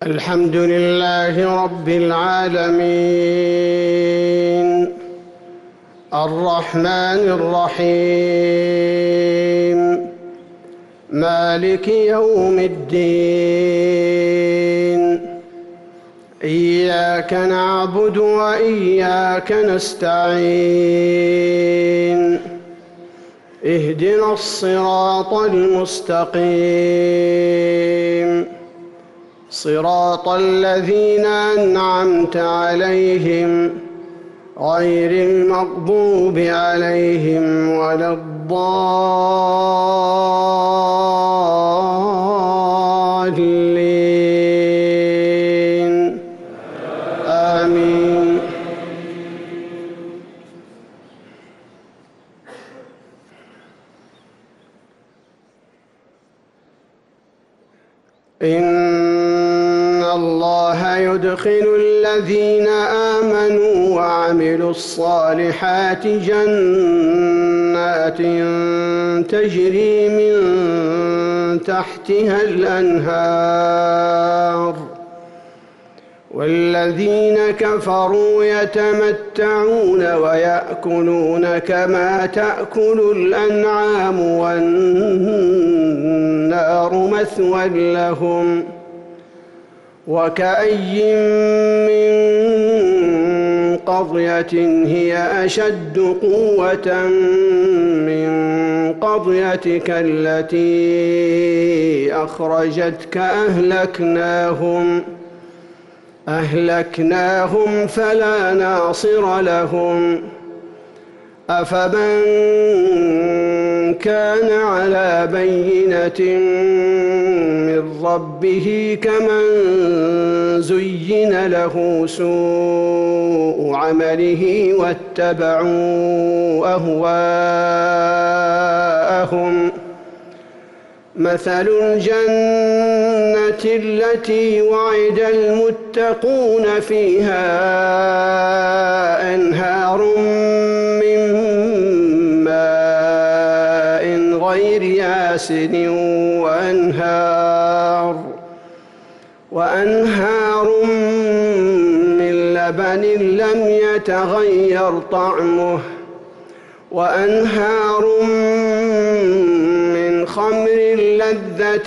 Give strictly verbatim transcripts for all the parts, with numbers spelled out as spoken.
الحمد لله رب العالمين الرحمن الرحيم مالك يوم الدين إياك نعبد وإياك نستعين اهدنا الصراط المستقيم صراط الذين أنعمت عليهم غير المغضوب عليهم ولا الضالين آمين. إن الله يدخل الذين آمنوا وعملوا الصالحات جنات تجري من تحتها الأنهار والذين كفروا يتمتعون ويأكلون كما تأكل الأنعام والنار مثوى لهم وكأي من قرية هي أشد قوة من قريتك التي أخرجتك أهلكناهم أهلكناهم فلا ناصر لهم أفمن كان على بينة من ربه كمن زين له سوء عمله واتبعوا أهواءهم مثل الجنة التي وعد المتقون فيها أنهار من ماء غير آسن وأنهار وأنهار من لبن لم يتغير طعمه وأنهار من خمر لذة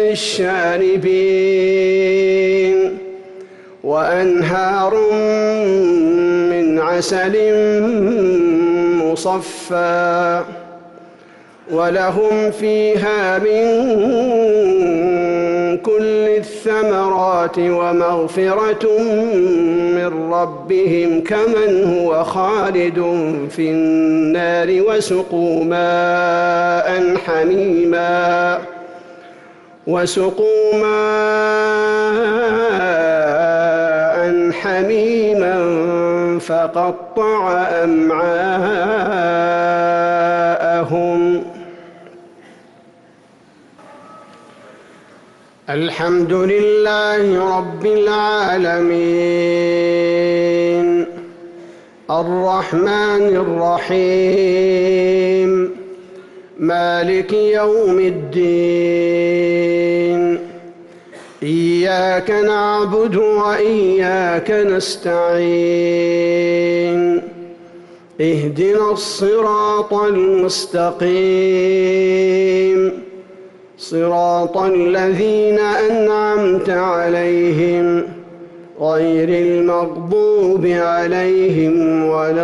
للشاربين وأنهار من عسل مصفى ولهم فيها من كل الثمرات ومغفرة من ربهم كمن هو خالد في النار وسقوا ماء حميما وسقوا ماء حميما فقطع أمعاءهم. الحمد لله رب العالمين الرحمن الرحيم مالك يوم الدين إياك نعبد وإياك نستعين اهدنا الصراط المستقيم صراط الذين أنعمت عليهم غير المغضوب عليهم ولا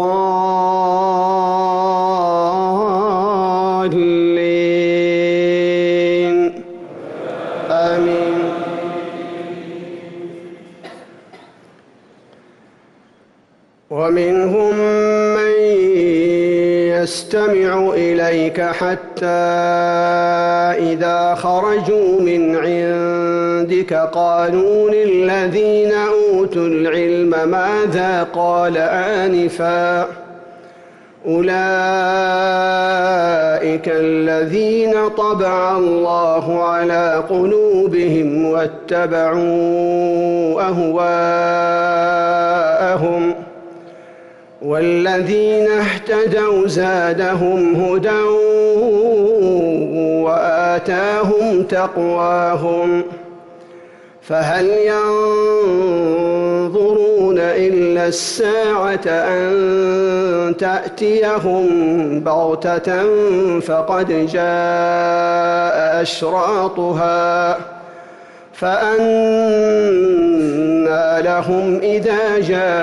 الضالين آمين. ومنهم من يستمع إليك حتى إذا خرجوا من عندك قالوا للذين أوتوا العلم ماذا قال آنفا أولئك الذين طبع الله على قلوبهم واتبعوا أهواءهم والذين اهتدوا زادهم هدى وآتاهم تقواهم فهل ينظرون إلا الساعة أن تأتيهم بغتة فقد جاء أشراطها فأنى لهم إذا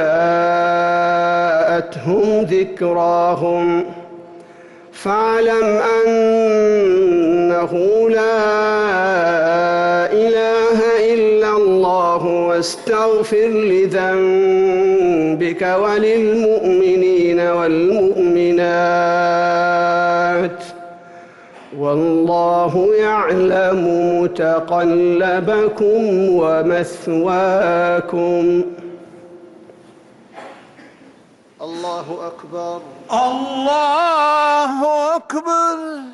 جاءتهم ذكراهم فاعلم أنه لا إله إلا الله واستغفر لذنبك وللمؤمنين والمؤمنات والله يعلم متقلبكم ومثواكم. الله أكبر. الله أكبر.